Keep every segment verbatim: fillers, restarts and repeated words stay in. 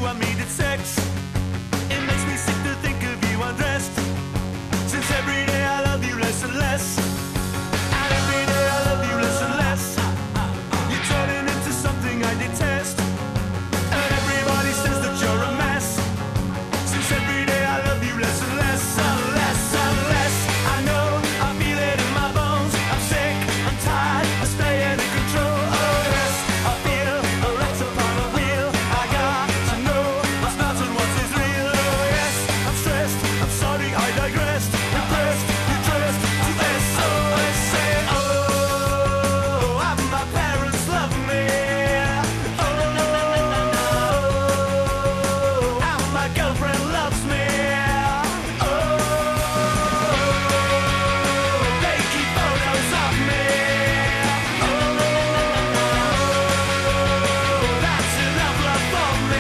I needed sex. It makes me sick to think of you undressed. Since every day I love you less and less. And every day I love you less and less. You're turning into something I detest. And everybody says that you're a mess. Since every day I love you less and less and less and less. I know, I feel it in my bones. I'm sick, I'm tired, I'm staying in control. Oh yes, I feel a rat's upon a wheel. I got to know what's not and what is real. Oh yes, I'm stressed, I'm sorry I digressed. Impressed, you dressed to S O S. Say, oh, how my parents love me. Oh, how my girlfriend loves me. Oh, they keep photos of me. Oh, that's enough love for me.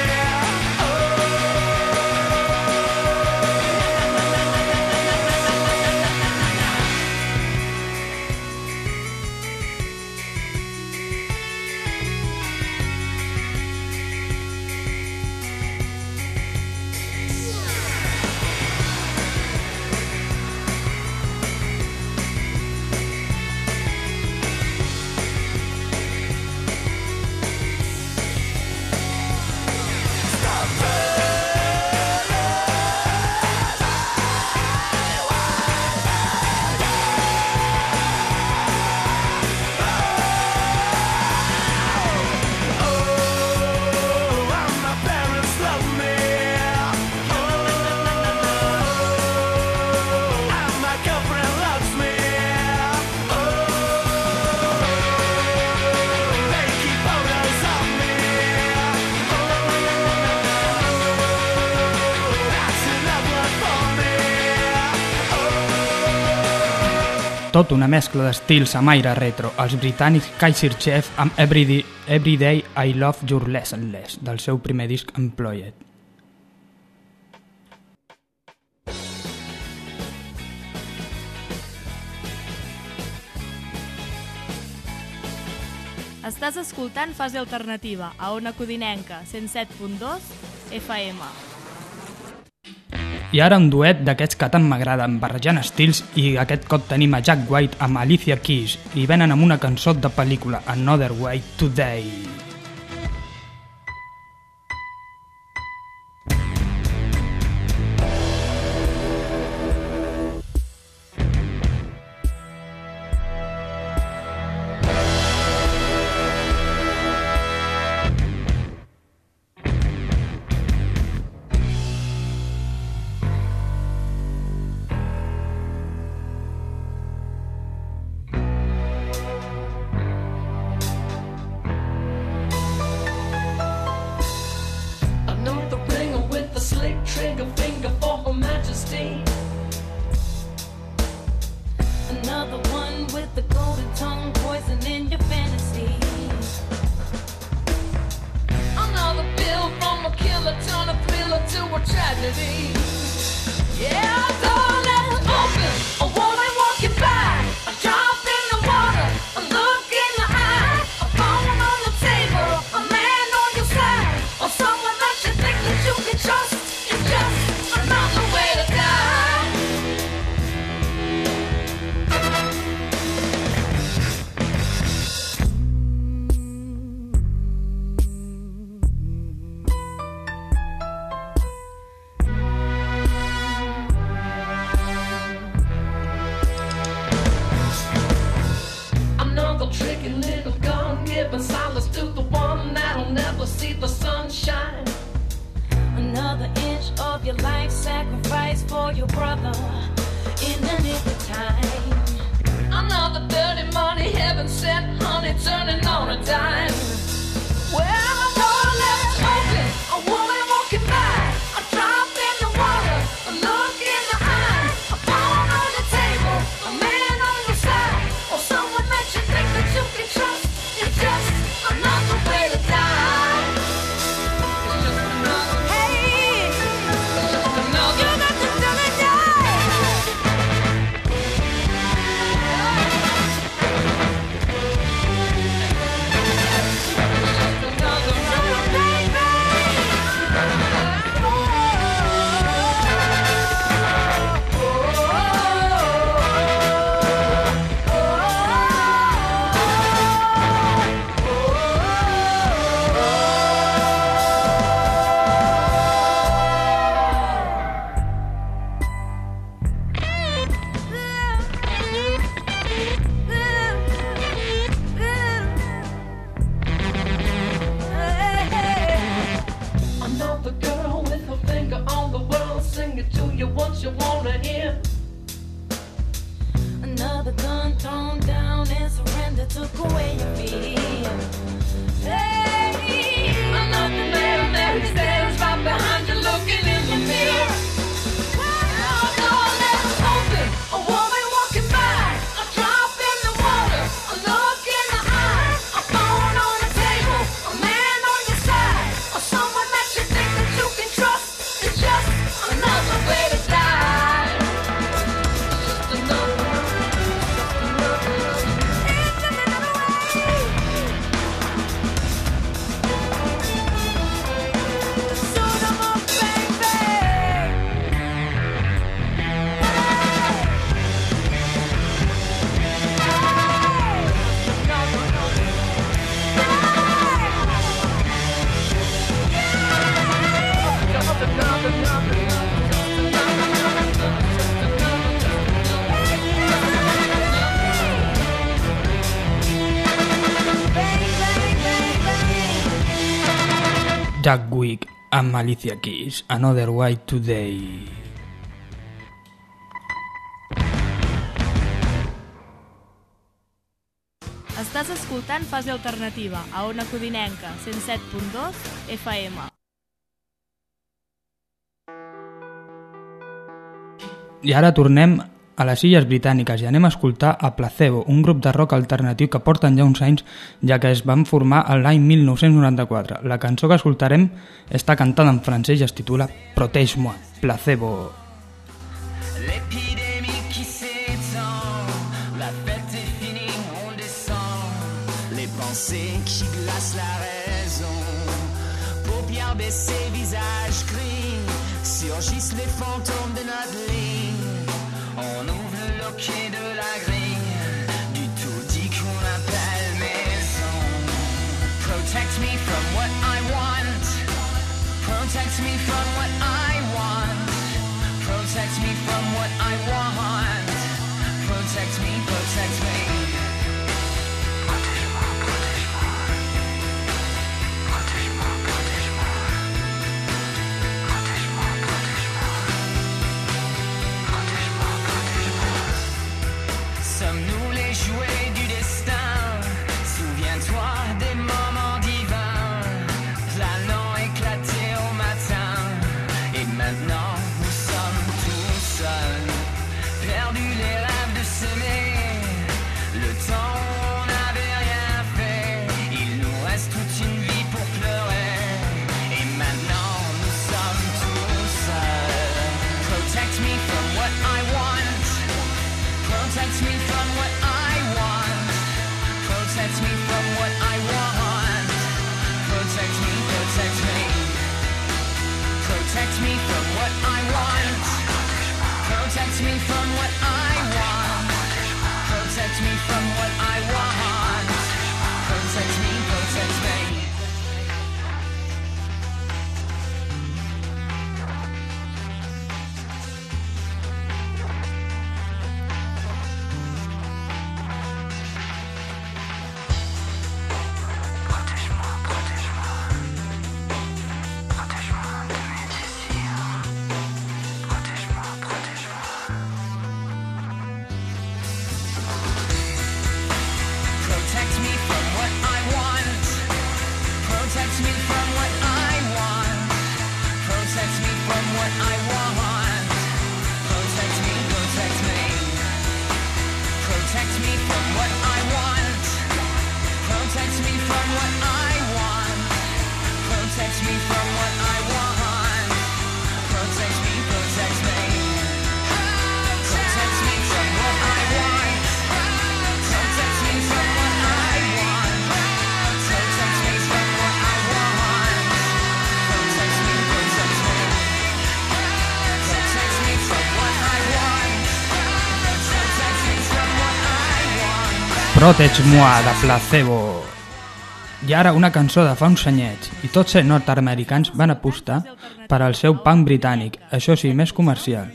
Tot una mescla d'estils amb aire retro, els britànics Kaiser Chiefs amb Everyday, Everyday I Love Your Less and Less, del seu primer disc Employed. Estàs escoltant Fase Alternativa, a Ona Codinenca, cent set punt dos F M. I ara un duet d'aquests que tant m'agraden, barrejant estils, i aquest cop tenim a Jack White amb Alicia Keys, i venen amb una cançó de pel·lícula, Another Way Today. you wanna hear. Another gun thrown down and surrender took away your fear. Hey, another man that stands right behind you looking in the mirror. Oh, door left open, a woman walking by, a drop in the water, a look in the eye, a phone on the table, a man on your side, or someone that you think that you can trust. It's just another way to die. Just another way. Jack White amb Alicia Keys, Another Way Today. Estàs escoltant Fase Alternativa, a Ona Codinenca, cent set punt dos F M. I ara tornem a les Illes Britàniques i anem a escoltar a Placebo, un grup de rock alternatiu que porten ja uns anys, ja que es van formar l'any mil nou-cents noranta-quatre. La cançó que escoltarem està cantada en francès i es titula Protège-moi, Placebo. L'épidémie qui s'étend, la fête est finie, on descend. Les pensées qui glacent la raison, paupières baissées, visage gris, surgissent les fantômes de notre ligne. On ouvre le loquet de la grille, du tout dit qu'on appelle maison. Protect me from what I want, protect me from what I want, protect me from what I want, protect me, protect me. Protège-moi, protège-moi, protège-moi, protège-moi, protège-moi, protège-moi. Sommes-nous les jouets du destin? Souviens-toi des moments divins, planant éclatés au matin. Et maintenant, nous sommes tout seuls, perdus les rêves de s'aimer. Le temps où on n'avait rien fait, il nous reste toute une vie pour pleurer. Et maintenant, nous sommes tout seuls. Protect me from what I want, protect me from what I want, protect me from what I want, protect me, protect me, protect me from what I want, protect me from what I want, protect me from what I want, protect me, protect me. Protège-moi de Placebo. I ara una cançó de fa uns anyets, i tots els nord-americans van apostar per al seu punk britànic, això sí, més comercial.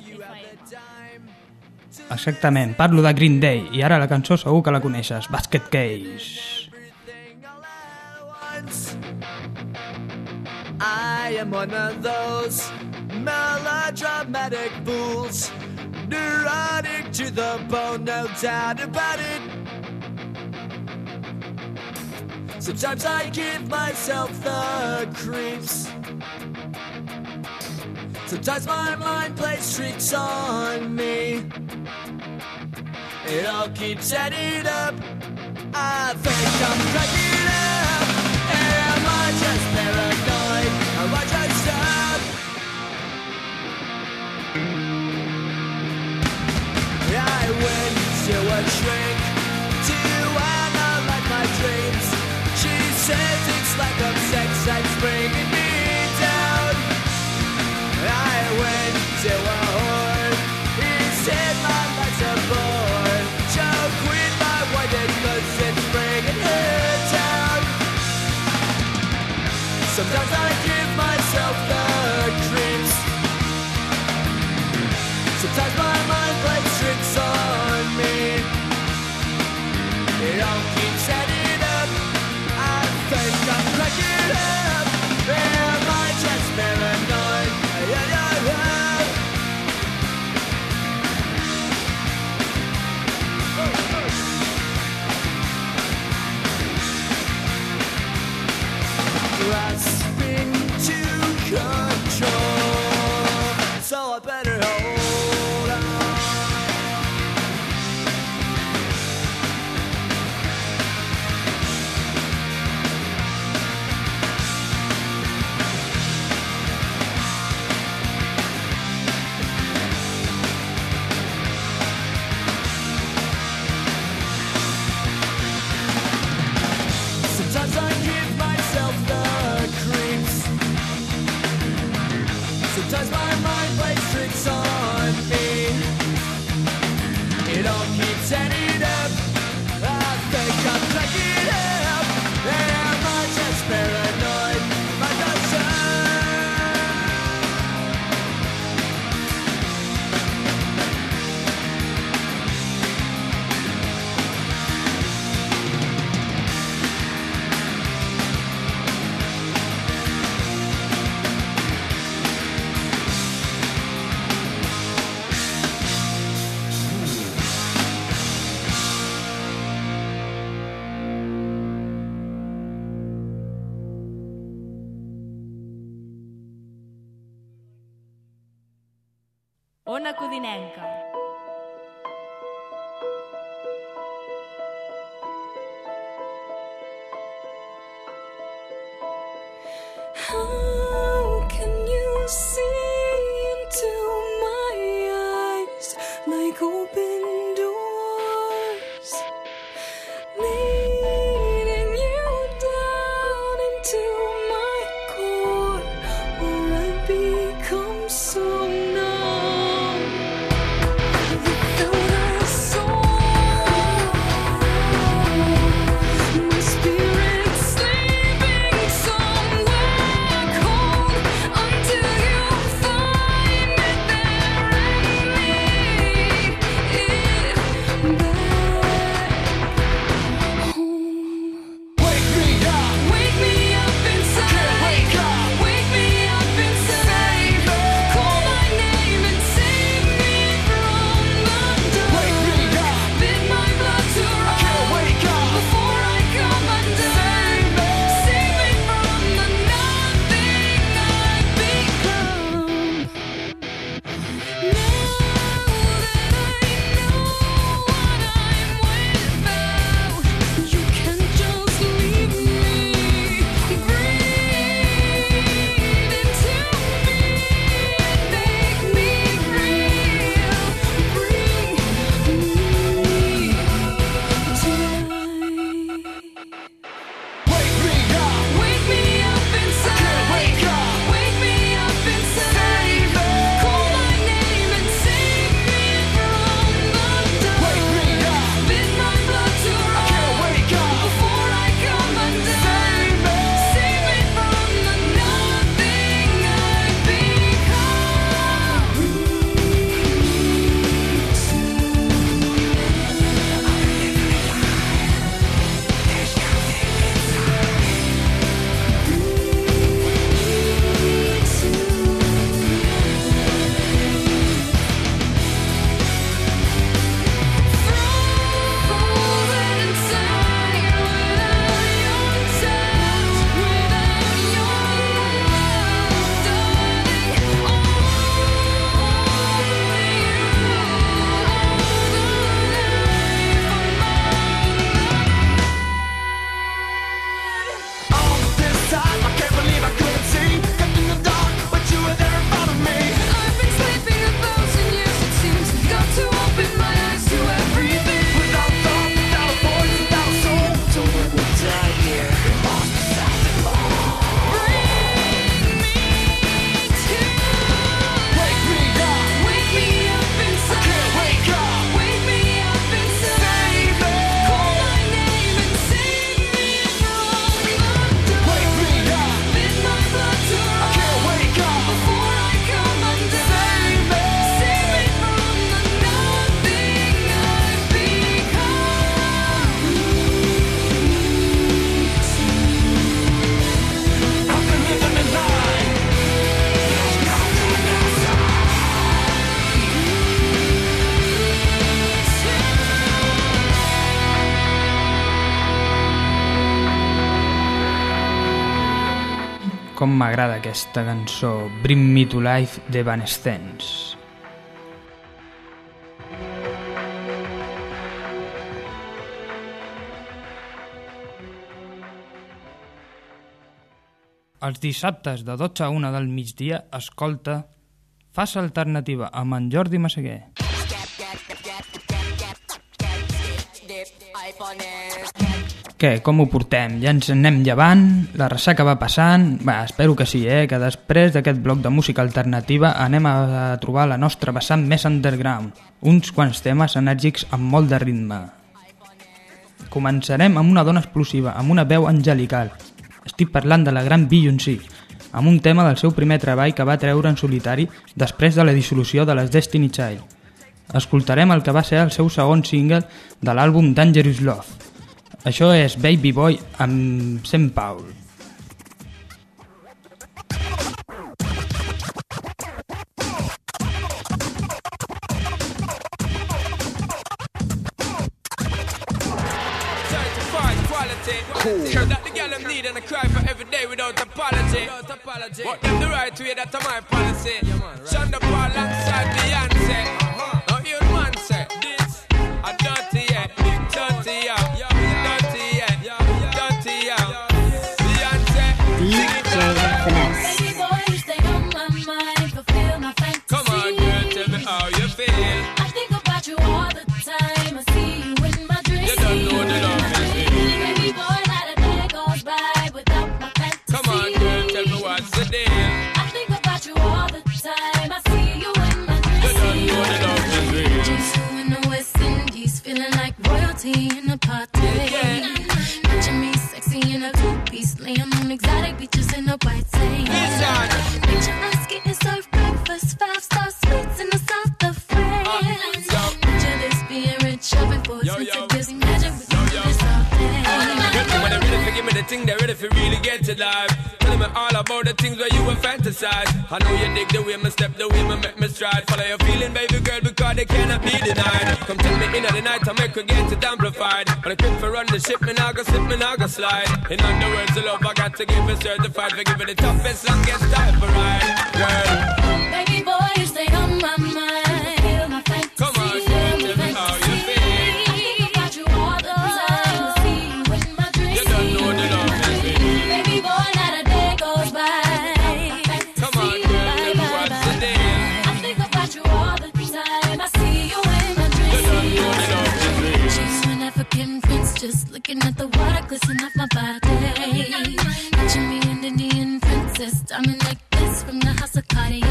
Exactament, parlo de Green Day, i ara la cançó segur que la coneixes, Basket Case. I am one of those melodramatic fools, neurotic to the bone, no doubt about it. Sometimes I give myself the creeps. Sometimes my mind plays tricks on me. It all keeps adding up. I think I'm cracking up. Am I just paranoid? Am I just up? I went to a shrink to analyze my dreams. She says it's like a sex that's bringing me down. I went to a whore. He said my life's a bore. So quit my white cause it's bringing her down. Sometimes I give myself the creeps. Sometimes my mind plays tricks on me. It all keeps adding up. I think I'm cracking up. Am I just paranoid? Yeah, yeah, yeah. Grasping to control, so I better hold on. Sometimes I give myself the creeps. Sometimes my mind plays tricks on me. It all keeps adding up. I think I'm cracking up. Am I just paranoid? Am I just up? Ona Codinenca. How can you see into my eyes like open doors, leading you down into my core, where I become so numb? Com m'agrada aquesta cançó, Bring Me to Life de Evanescence. Els dissabtes de dotze a una del migdia escolta Fassa Alternativa amb en Jordi Massaguer. Què, com ho portem? Ja ens anem llevant? La ressaca va passant? Va, espero que sí, eh? Que després d'aquest bloc de música alternativa anem a trobar la nostra vessant més underground. Uns quants temes enèrgics amb molt de ritme. Començarem amb una dona explosiva, amb una veu angelical. Estic parlant de la gran Beyoncé, amb un tema del seu primer treball que va treure en solitari després de la dissolució de les Destiny Child. Escoltarem el que va ser el seu segon single de l'àlbum Dangerous Love. Això és Baby Boy amb Saint Paul. Cool. Hear that the girl them need and I cry for every day without apology. Without apology. But them the right way, that's my policy. Yeah, man, right. Shonda Paul alongside Beyonce. Uh-huh. Now you man say this a dirty yeah, big dirty yeah, dirty yeah, dirty yeah. Beyonce, D J Finesse. Baby boy, you stay on my mind, fulfill my fantasy. Come on, girl, tell me how you feel. I think about you all the time. I see you in my dreams. You don't know the love is real. Baby boy, not a day goes by without my fantasy. Come on, girl, tell me what's the deal. I think about you all the time. I see you in my dreams. You don't know the love is real. Just you in the West Indies, feeling like royalty in a party. Yeah. Picture me sexy in a two-piece, laying on exotic beaches in a white sand. Listen. Picture us getting served breakfast, five-star suites in the south of France. yo. Picture this being rich, shopping for Yo, yo. expensive. Imagine we Yo, could do yo. this all day. Good thing when they ready to give me the thing, they ready for really get to life. Telling me all about the things where you were fantasize. I know you dig the way me step, the way me make me stride. Follow your feeling, baby girl, because they cannot be denied. Come tell me in the night, I make her get it amplified. But I quick for run the ship, me now go slip, me now go slide. In other words, the love I got to give it certified. For giving the toughest, longest time for ride. Girl, Baby boy, you stay on my mind. Feel my fantasy. come on, girl, tell me how you feel. I think about you all the time. I see you in my dreams. You don't know the love is real. Baby boy, not a day goes by. Come on, girl, tell me what's the deal. I think about you all the time. I see you in my You don't dreams. know the love is real. She's an African prince, just looking at the water glisten off my body. Picture me an Indian princess, diamond necklace from the house of Cartier.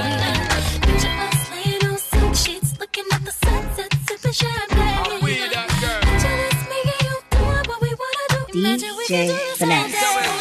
Picture us laying on silk sheets, looking at the sunset, sipping champagne. I'm with that girl. Picture this, me and you doing what we wanna do. Imagine we could do this all Finesse.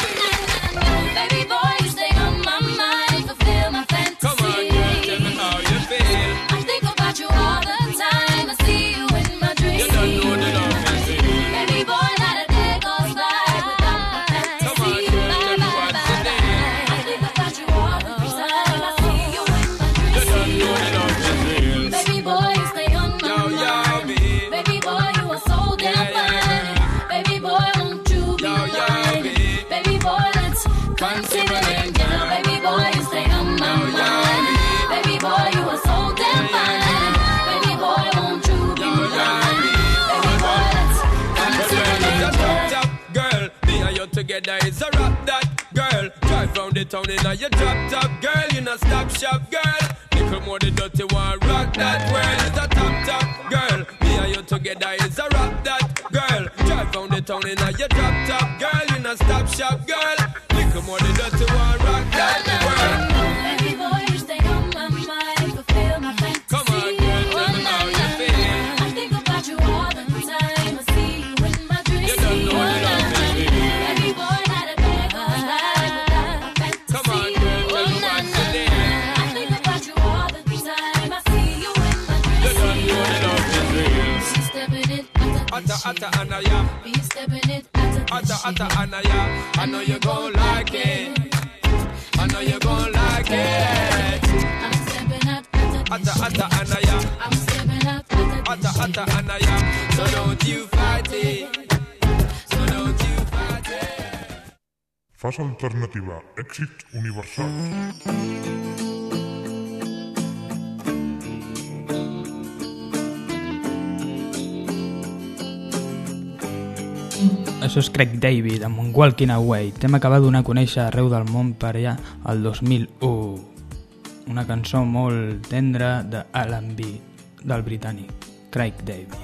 day. Baby boy, you stay on my mind, fulfill my fantasy. Come on, girl, tell me how you feel. I think about you all the time. I see you in my dreams. You don't know the love is real. Baby boy, not a day goes by without my fantasy. Come on, girl, tell me what's the deal. I think about you all the time. I see you in my You dreams. don't know the love is real. Baby boy, you stay on my Yo, yo, mind. babe. Baby boy, you are so damn Yeah, yeah, fine. Baby boy, won't you be Yo, yo, mine? babe. Baby boy, let's consider it now. Baby boy, you stay on my Yo, yo, mind. Baby boy, you are so damn fine. Baby boy, won't you be Yo, yo, mine? Baby boy, let's But consider when it it's a top, now. top girl, me and you together is a rock that girl. Drive round the town in a your drop top girl, you know stop shop girl. Little more the dirty one, rock that world is a top, top girl. Me and you together is a rock that girl. Drive round the town in a your drop top girl, you know stop shop girl. Little more the dirty one, rock that world. Baby boy, you stay on my mind, fulfill my fantasy. Come on, girl, tell me how you feel. I think about you all the time. I see you in my dreams. You don't know the love is real. Baby boy, not a day goes by without my fantasy. Come on, girl, tell me what's the deal. I think about you all the time. I see you in my You don't dreams. know the love is real. She's stepping it, Atta, atta, anaya. be stepping it, atta, Atta, atta, anaya. I know you gon' like it. I know you gon' like it. I'm stepping out, Atta, atta, anaya. I'm stepping out, Atta, atta, anaya. So don't you fight it. So don't you fight it. Fase alternativa, èxits universals. Això és Craig David amb un Walking Away, tema que va donar a conèixer arreu del món per allà el dos mil u. Una cançó molt tendra de R and B del britànic Craig David.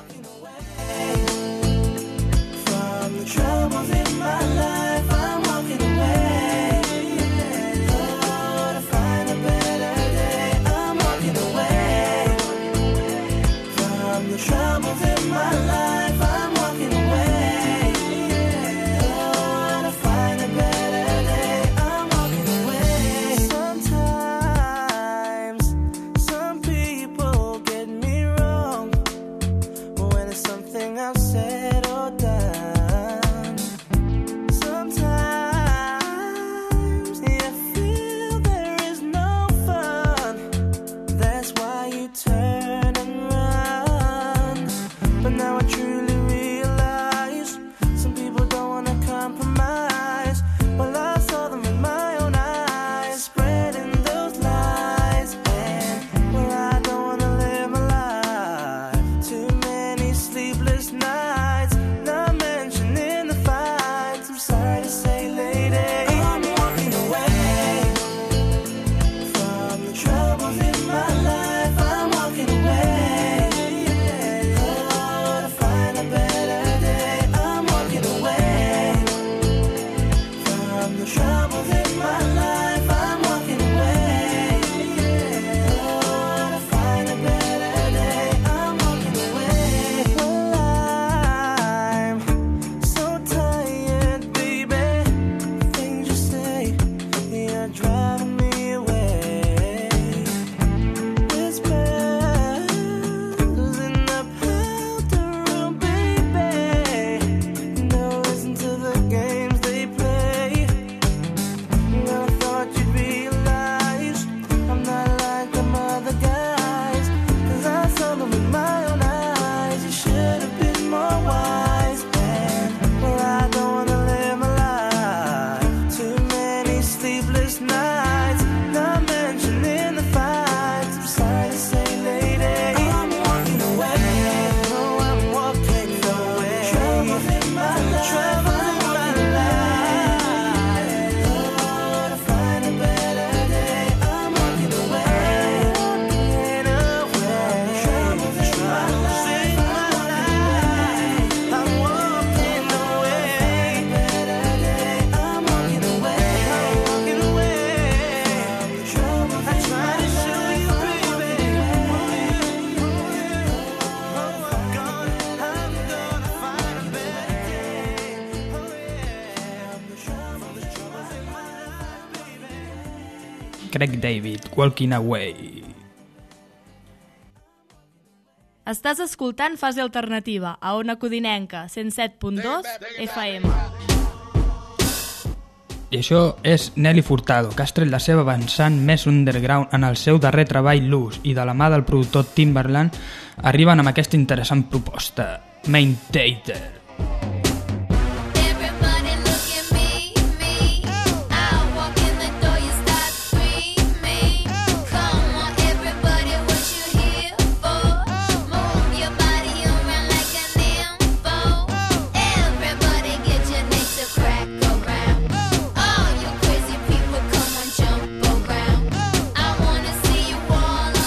Craig David, Walking Away. Estàs escoltant Fase Alternativa, a Ona Codinenca, cent set punt dos F M. I això és Nelly Furtado, que ha tret la seva avançant més underground en el seu darrer treball Luz, i de la mà del productor Timbaland arriben amb aquesta interessant proposta, Main Tater.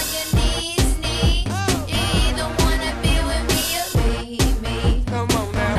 Come on now.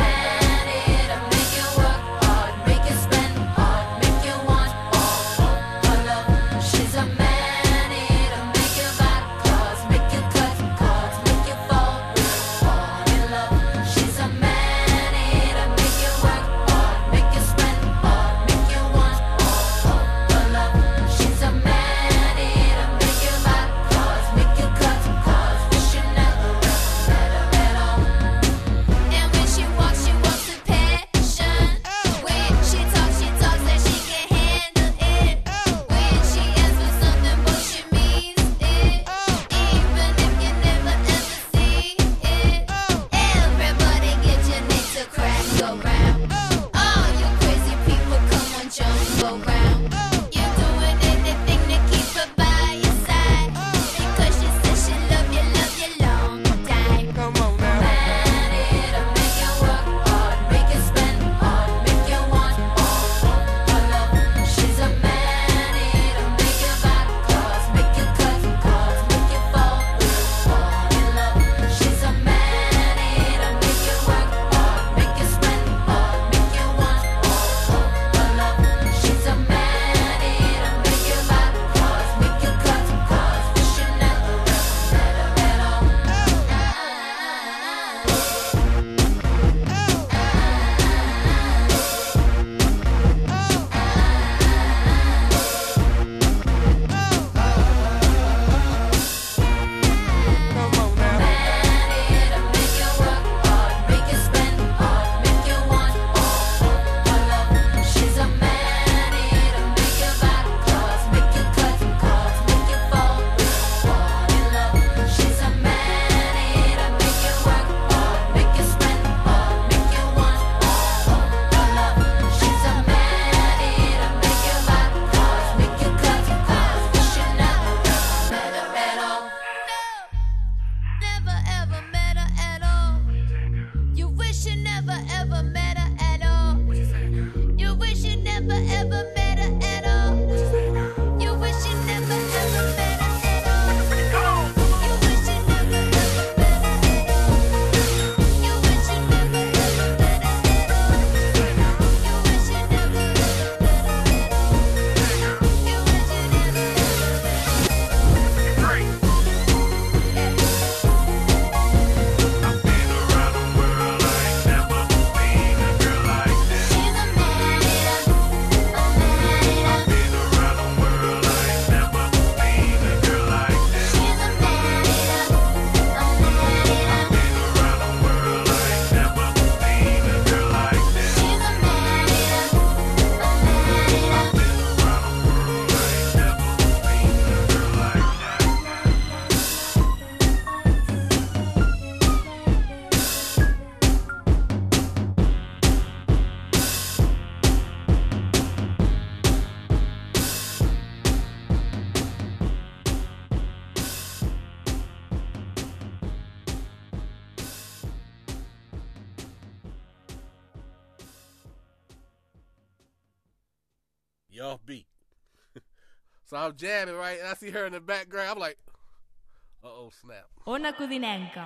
You off beat. So I'm jamming, right? And I see her in the background. I'm like, uh-oh, snap. Ona Codinenca.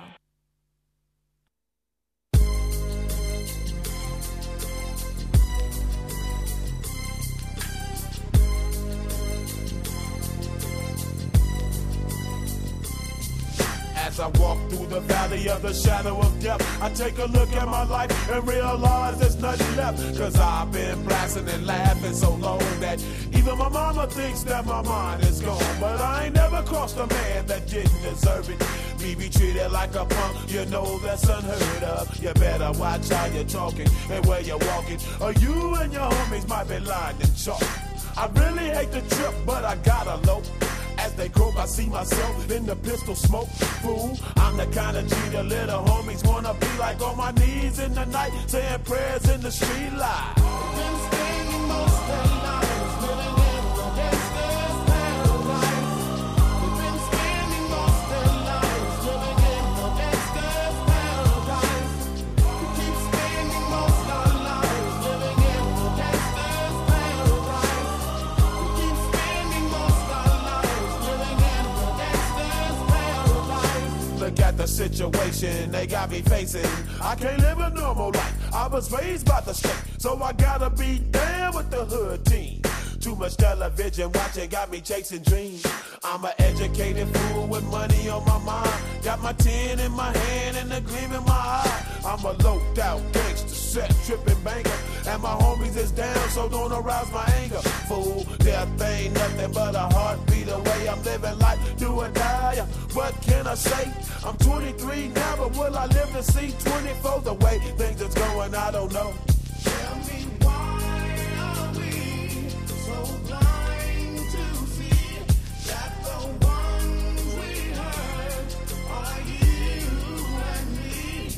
As I walk through the valley of the shadow of death, I take a look at my life and realize there's nothing left. Cause I've been blasting and laughing so long that even my mama thinks that my mind is gone. But I ain't never crossed a man that didn't deserve it. Me be treated like a punk, you know that's unheard of. You better watch how you're talking and where you're walking, or you and your homies might be lying in chalk. I really hate the trip, but I gotta low. As they croak, I see myself in the pistol smoke. Fool, I'm the kind of G the little homies wanna be like, on my knees in the night, saying prayers in the street light. Been spending most of their lives living in the gangster's paradise. They've been spending most of their lives living in the gangster's paradise. We keep spending most of our lives living in the gangster's paradise. We keep spending most of our lives living in the gangster's paradise. Look at the situation they got me facing. I can't live a normal life. I was raised by the state, so I gotta be down with the hood team. Too much television watching got me chasing dreams. I'm an educated fool with money on my mind. Got my tin in my hand and a gleam in my eye. I'm a loped out gangster, set tripping banker, and my homies is down, so don't arouse my anger. Fool, death ain't nothing but a heartbeat away. I'm living life, do or die. What can I say? I'm twenty-three now, but will I live to see twenty-four? The way things is going, I don't know. Tell me why are we so blind to see that the ones we hurt are you and me?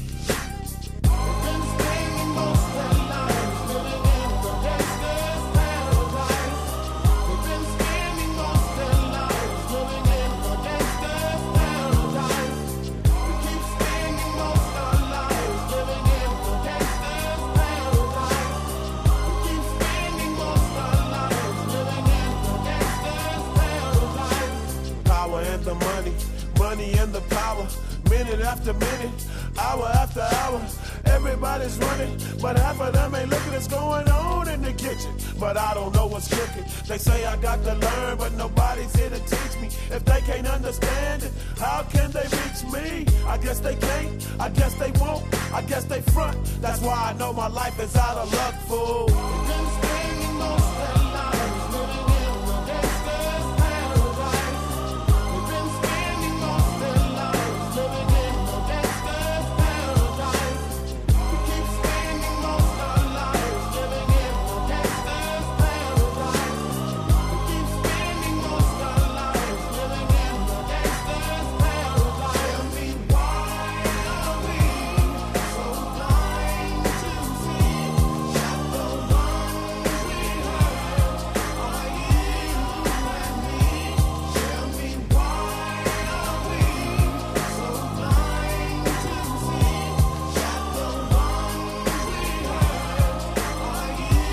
We've been spending most of our lives living in the gangster's paradise. We've been spending most of our lives living in the gangster's paradise. We keep spending most of our lives living in the gangster's paradise. We keep spending most of our lives living in the gangster's paradise. Power and the money, money and the power. Minute after minute, hour after hour, everybody's running, but half of them ain't looking what's going on in the kitchen. But I don't know what's cooking. They say I got to learn, but nobody's here to teach me. If they can't understand it, how can they reach me? I guess they can't, I guess they won't, I guess they front. That's why I know my life is out of luck, fool. We've been spending most of their lives living in the gangster's paradise. We've been spending most of their lives living in the gangster's paradise. We keep spending most of our lives living in the gangster's paradise. We keep spending most of our lives living in the gangster's paradise. Tell me why are we so blind to see that the ones we hurt are you and me? Tell me why are we so blind to see that the ones we hurt are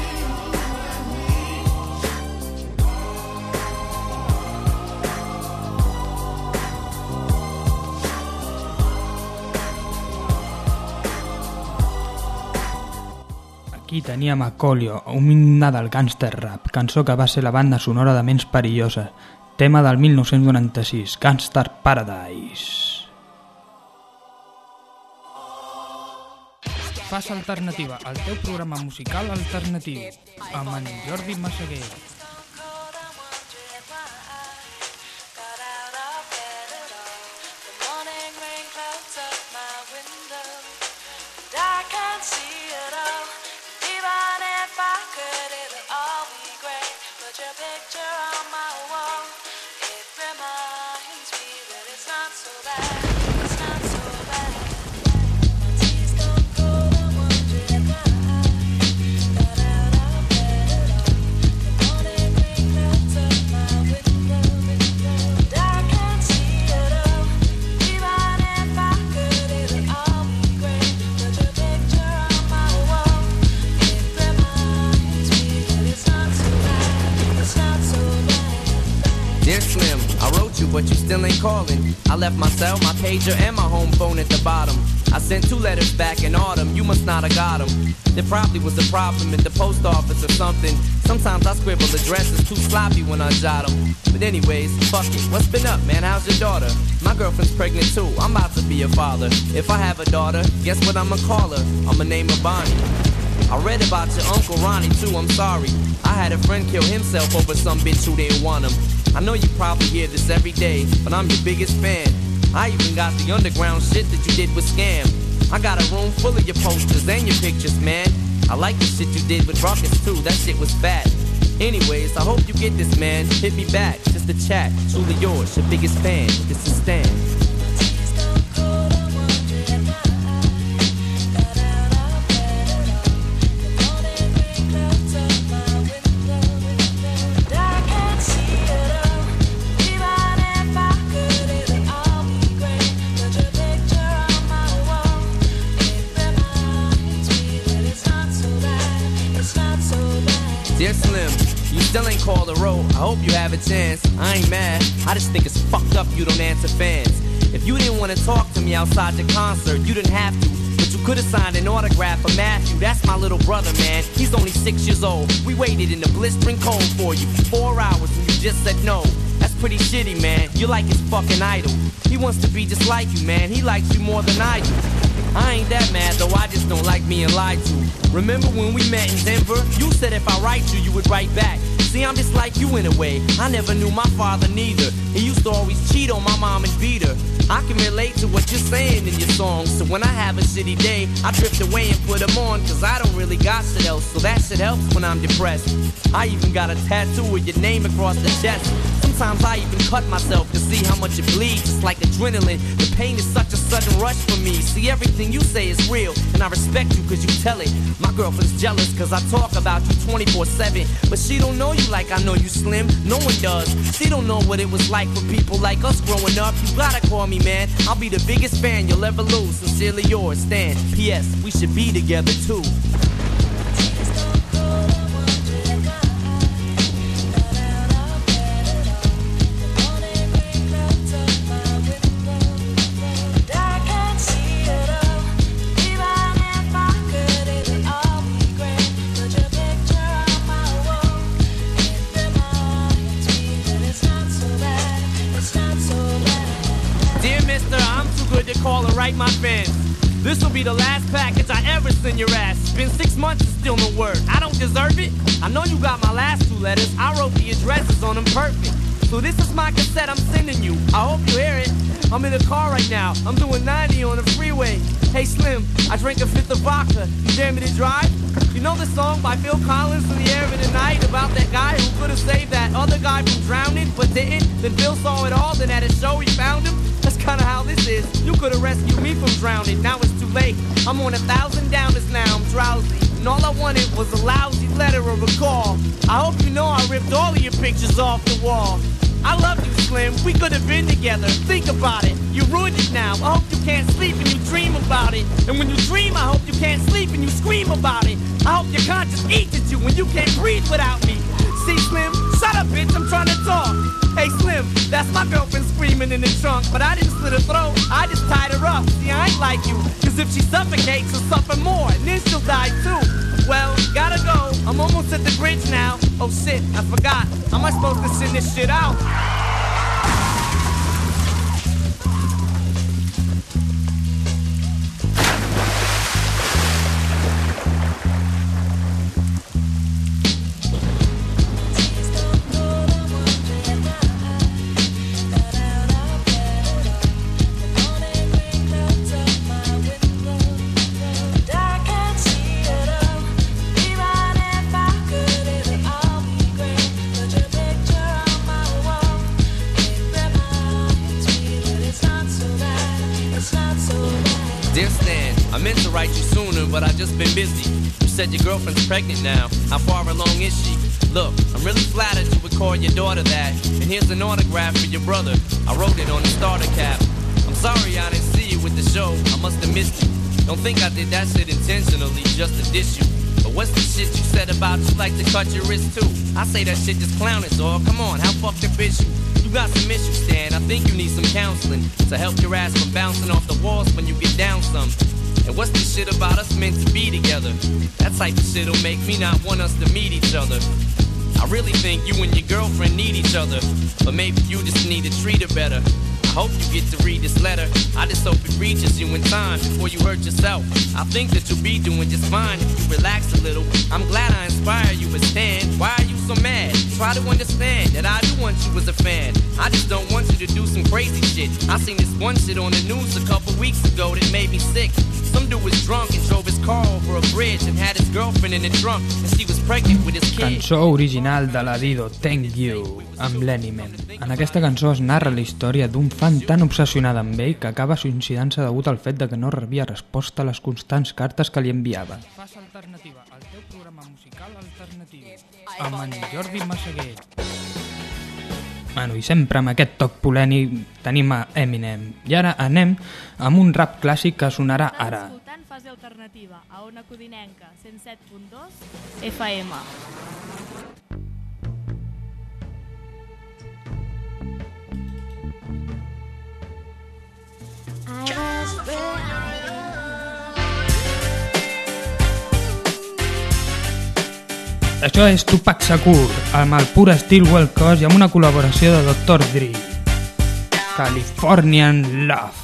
you and me? Aquí teníem a Colio, un himne del gangster rap, cançó que va ser la banda sonora de Ments Perilloses, tema del mil nou-cents noranta-sis, Gangster Paradise. Fas Alternativa, el teu programa musical alternatiu, amb en Jordi Massaguer. Morning Slim, I wrote you, but you still ain't calling. I left my cell, my pager, and my home phone at the bottom. I sent two letters back in autumn, you must not have got them. There probably was a problem at the post office or something. Sometimes I scribble addresses too sloppy when I jot them. But anyways, fuck it, what's been up, man? How's your daughter? My girlfriend's pregnant too, I'm about to be a father. If I have a daughter, guess what I'ma call her? I'ma name her Bonnie. I read about your Uncle Ronnie too, I'm sorry. I had a friend kill himself over some bitch who didn't want him. I know you probably hear this every day, but I'm your biggest fan. I even got the underground shit that you did with Scam. I got a room full of your posters and your pictures, man. I like the shit you did with Ruckus too, that shit was fat. Anyways, I hope you get this, man. Hit me back, just a chat. Truly yours, your biggest fan. This is Stan. Dear Slim, you still ain't called a road. I hope you have a chance. I ain't mad. I just think it's fucked up you don't answer fans. If you didn't want to talk to me outside the concert, you didn't have to. But you could have signed an autograph for Matthew. That's my little brother, man. He's only six years old. We waited in the blistering cold for you for four hours and you just said no. That's pretty shitty, man. You're like his fucking idol. He wants to be just like you, man. He likes you more than I do. I ain't that mad, though I just don't like being lied to. Remember when we met in Denver? You said if I write you, you would write back. See, I'm just like you in a way. I never knew my father neither. He used to always cheat on my mom and beat her. I can relate to what you're saying in your songs. So when I have a shitty day, I drift away and put them on. Cause I don't really got shit else. So that shit helps when I'm depressed. I even got a tattoo with your name across the chest. Sometimes I even cut myself to see how much it bleeds. It's like adrenaline. The pain is such a sudden rush for me. See, everything you say is real, and I respect you cause you tell it. My girlfriend's jealous cause I talk about you twenty-four seven. But she don't know you like I know you, Slim. No one does. She don't know what it was like for people like us growing up. You gotta call me, man. I'll be the biggest fan you'll ever lose. Sincerely yours, Stan. P S. We should be together too. My fans, this will be the last package I ever send your ass. It's been six months and still no word. I don't deserve it. I know you got my last two letters. I wrote the addresses on them perfect. So this is my cassette I'm sending you. I hope you hear it. I'm in the car right now. I'm doing ninety on the freeway. Hey Slim, I drank a fifth of vodka. You dare me to drive? You know the song by Phil Collins, In the Air of the Night, about that guy who could have saved that other guy from drowning but didn't? Then Phil saw it all, then at a show he found him. That's kinda how this is. You could've rescued me from drowning, now it's too late. I'm on a thousand downers now, I'm drowsy. And all I wanted was a lousy letter or a call. I hope you know I ripped all of your pictures off the wall. I love you, Slim, we could've been together. Think about it, you ruined it now. I hope you can't sleep and you dream about it. And when you dream, I hope you can't sleep and you scream about it. I hope your conscience eats at you when you can't breathe without me. See, Slim, shut up, bitch, I'm trying to talk. Hey, Slim, that's my girlfriend screaming in the trunk. But I didn't slit her throat, I just tied her up. See, I ain't like you, cause if she suffocates, she'll suffer more, and then she'll die too. Well, gotta go, I'm almost at the bridge now. Oh shit, I forgot, how am I supposed to send this shit out? But I just been busy. You said your girlfriend's pregnant now. How far along is she? Look, I'm really flattered you would call your daughter that. And here's an autograph for your brother. I wrote it on the starter cap. I'm sorry I didn't see you with the show. I must have missed you. Don't think I did that shit intentionally just to diss you. But what's the shit you said about you like to cut your wrist too? I say that shit just clowning, dog. Come on, how fucked up is you? You got some issues, Stan. I think you need some counseling to help your ass from bouncing off the walls when you get down some. And what's this shit about us meant to be together? That type of shit'll make me not want us to meet each other. I really think you and your girlfriend need each other, but maybe you just need to treat her better. I hope you get to read this letter. I just hope it reaches you in time before you hurt yourself. I think that you'll be doing just fine if you relax a little. I'm glad I inspire you, but Stan, why are you so mad? Try to understand that I do want you as a fan. I just don't want you to do some crazy shit. I seen this one shit on the news a couple weeks ago that made me sick. Some dude was drunk and drove his car over a bridge and had his girlfriend in the trunk and she was pregnant with his kid. Cançó original de la Dido, Thank You, amb l'Eminem. En aquesta cançó es narra la història d'un fan tan obsessionat amb ell que acaba suïcidant-se degut al fet de que no rebia resposta a les constants cartes que li enviava. Fas Alternativa, el teu programa musical alternatiu, amb en Jordi Massaguer. Bueno, i sempre amb aquest toc polèmic tenim a Eminem. I ara anem amb un rap clàssic que sonarà ara. Estàs escoltant Fase Alternativa, a Ona Codinenca, cent set punt dos F M. Això és Tupac Shakur, amb el pur estil West Coast i amb una col·laboració de doctor Dre. Californian Love.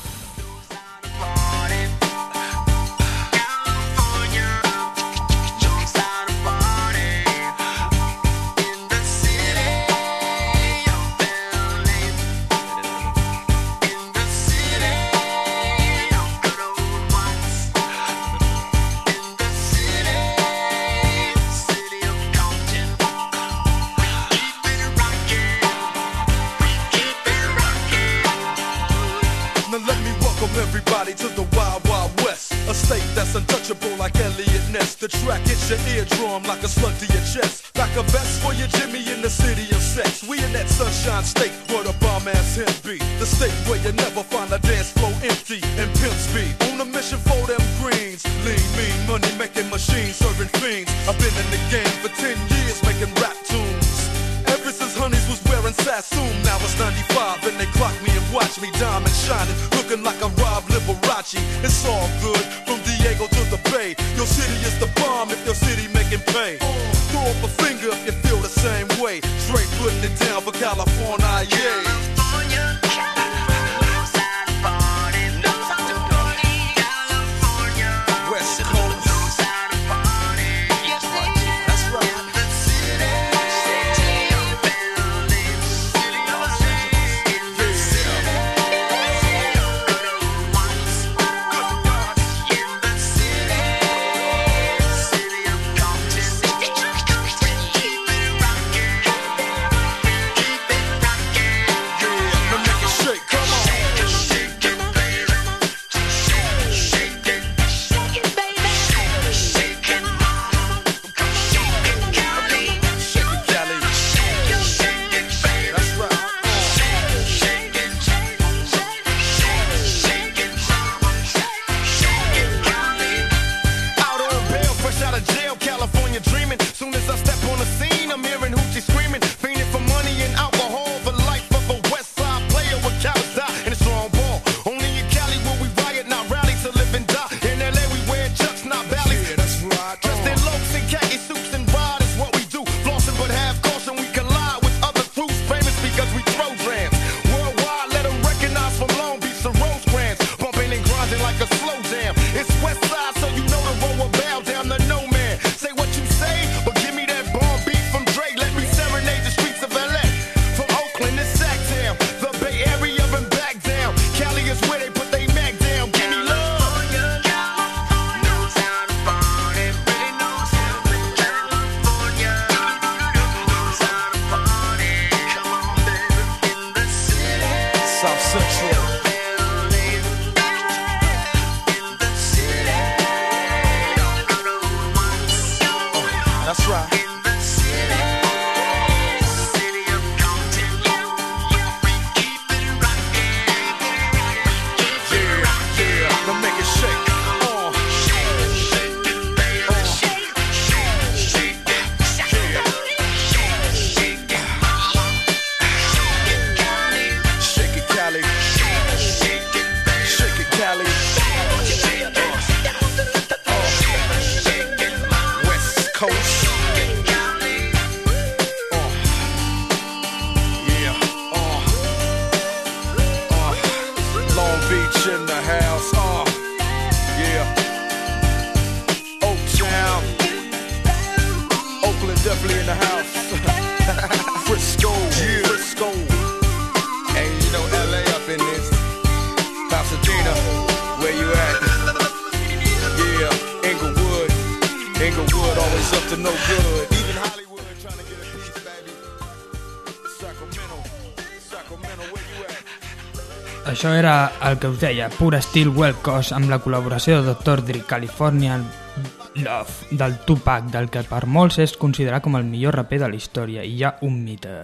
Everybody to the Wild Wild West, a state that's untouchable like Elliot Ness. The track hits your eardrum like a slug to your chest. Like a vest for your Jimmy in the city of sex. We in that sunshine state where the bomb ass him be. The state where you never find a dance floor empty and pimp speed. On a mission for them greens. Lean, mean, money making machines serving fiends. I've been in the game for ten years making rap tunes. Ever since Honeys was wearing Sassoon, now it's ninety-five and they clock me and watch me diamond shining, looking like I'm Rob Liberace. It's all good from Diego to the Bay. Your city is the bomb if your city making pay. Throw up a finger if you feel the same way. Straight putting it down for California, yeah. Beach in the house, uh, yeah. Oaktown, Oakland definitely in the house. Frisco, yeah. Frisco. Hey, you know L A up in this. Pasadena, where you at? Yeah, Inglewood, Inglewood always up to no good. Even Hollywood trying to get a piece, baby. Sacramento, Sacramento, where you at? Això era el que us deia, pur estil West Coast, amb la col·laboració de doctor Dre, Californian Love, del Tupac, del que per molts és considerat com el millor raper de la història, i hi ha un mite.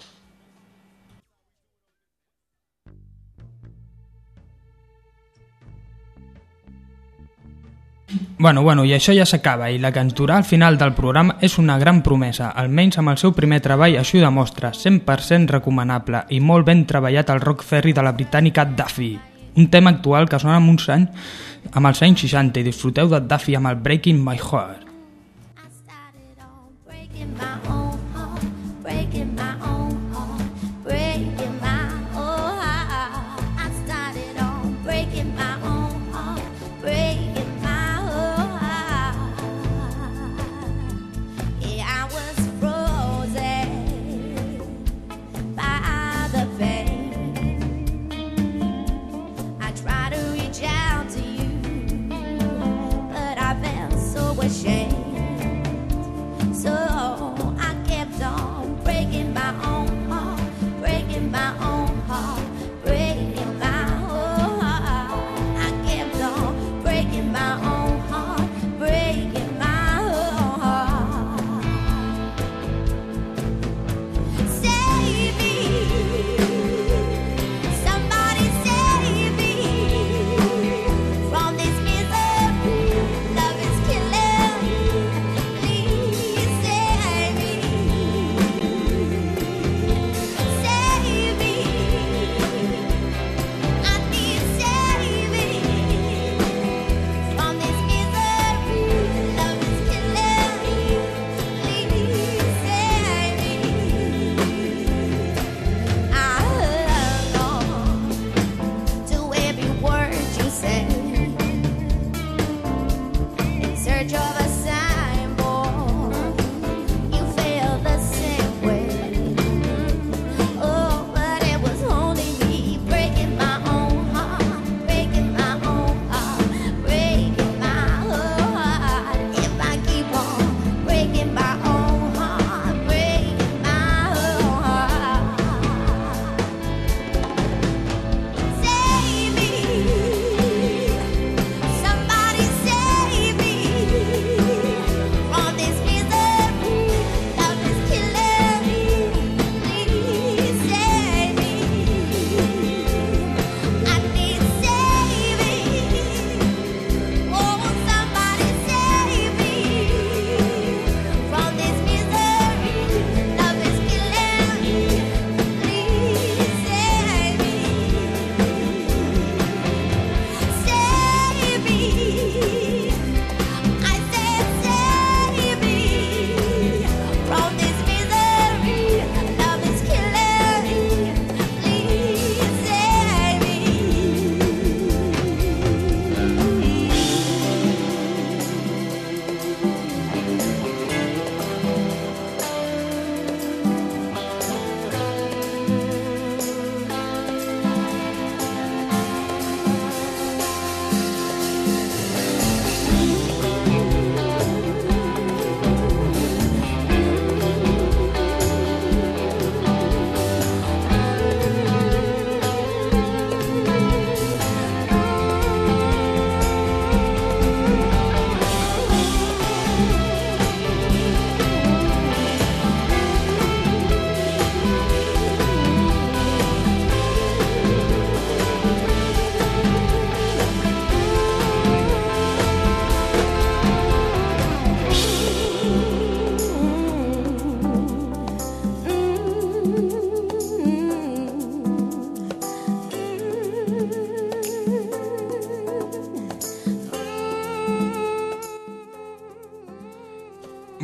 Bueno, bueno, i això ja s'acaba, i la que ens durà al final del programa és una gran promesa, almenys amb el seu primer treball així ho demostra, cent per cent recomanable i molt ben treballat al rock ferry de la britànica Duffy, un tema actual que sona amb uns anys, amb els anys seixanta, i disfruteu de Duffy amb el Breaking My Heart. Shame.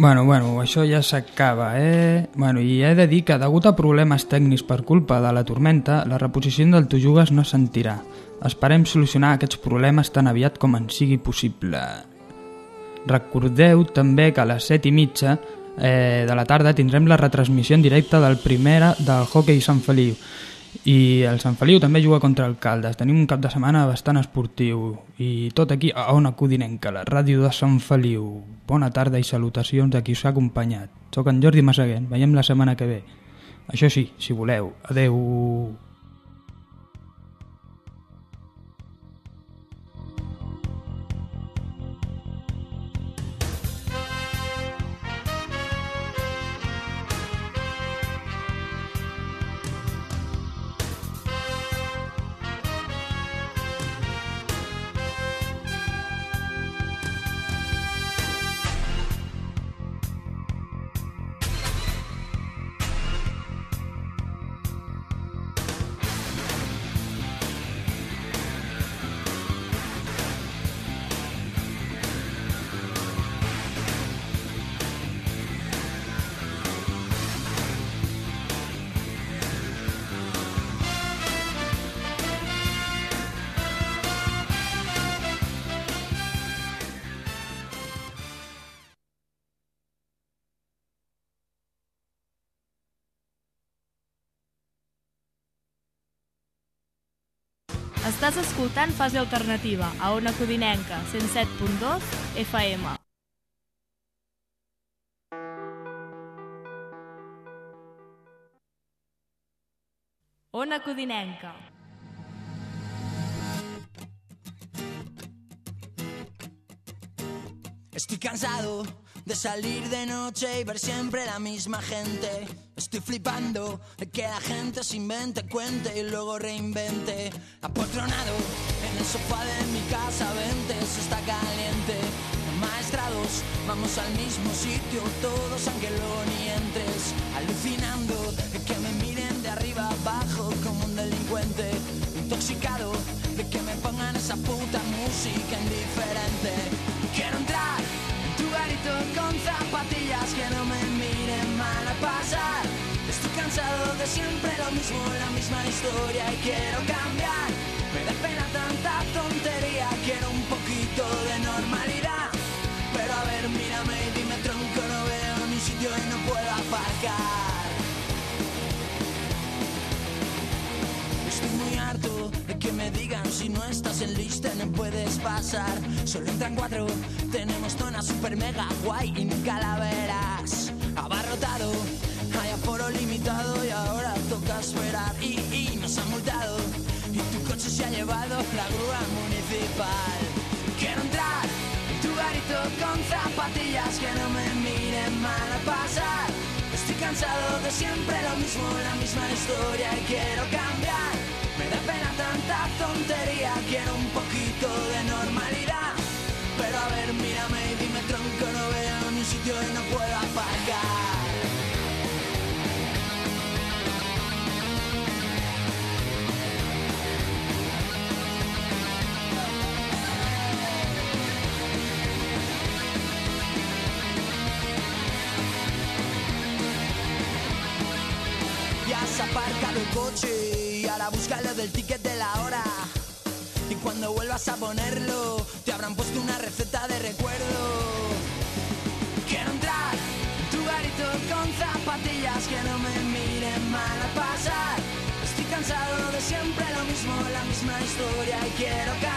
Bueno, bueno, això ja s'acaba, eh? Bueno, i he de dir que, degut a problemes tècnics per culpa de la tormenta, la reposició del Tu Jugues no es sentirà. Esperem solucionar aquests problemes tan aviat com en sigui possible. Recordeu també que a les set i mitja eh, de la tarda tindrem la retransmissió en directe del primera del hoquei Sant Feliu. I el Sant Feliu també juga contra el Caldes. Tenim un cap de setmana bastant esportiu. I tot aquí a Ona Codinenca, la ràdio de Sant Feliu. Bona tarda i salutacions de qui us ha acompanyat. Soc en Jordi Massaguent. Veiem la setmana que ve. Això sí, si voleu. Adeu. Estàs escoltant Fase Alternativa, a Ona Codinenca, cent set punt dos F M. Ona Codinenca. Estoy cansado de salir de noche y ver siempre la misma gente. Estoy flipando de que la gente se invente, cuente y luego reinvente. Apotronado en el sofá de mi casa, vente, eso está caliente. Maestrados, vamos al mismo sitio, todos aunque luego ni entres. Alucinando de que me miren de arriba abajo como un delincuente. Intoxicado de que me pongan esa puta música indiferente. Quiero entrar en tu garito con zapatillas que no me miren mal a pasar. Estoy cansado de siempre lo mismo, la misma historia y quiero cambiar. Me da pena tanta tontería, quiero un poquito de normalidad. Pero a ver, mírame y dime tronco, no veo ni sitio y no puedo aparcar. Estoy muy harto de que me digan si no estás en lista no puedes pasar. Solo entran cuatro, tenemos zona super mega guay y nunca la verás. Abarrotado, hay aforo limitado y ahora toca esperar. Y, y nos han multado y tu coche se ha llevado la grúa municipal. Quiero entrar en tu garito con zapatillas que no me miren mal a pasar. Estoy cansado de siempre lo mismo, la misma historia y quiero cambiar. Me da pena tanta tontería, quiero un poquito de normalidad. Pero a ver, mírame y dime tronco, no veo ni sitio y no puedo aparcar. Ya has aparcado el coche y ahora búscalo del ticket de la hora. Y cuando vuelvas a ponerlo, te habrán puesto una receta de recuerdo. Quiero entrar en tu garito con zapatillas que no me miren mal a pasar. Estoy cansado de siempre lo mismo, la misma historia y quiero cambiar.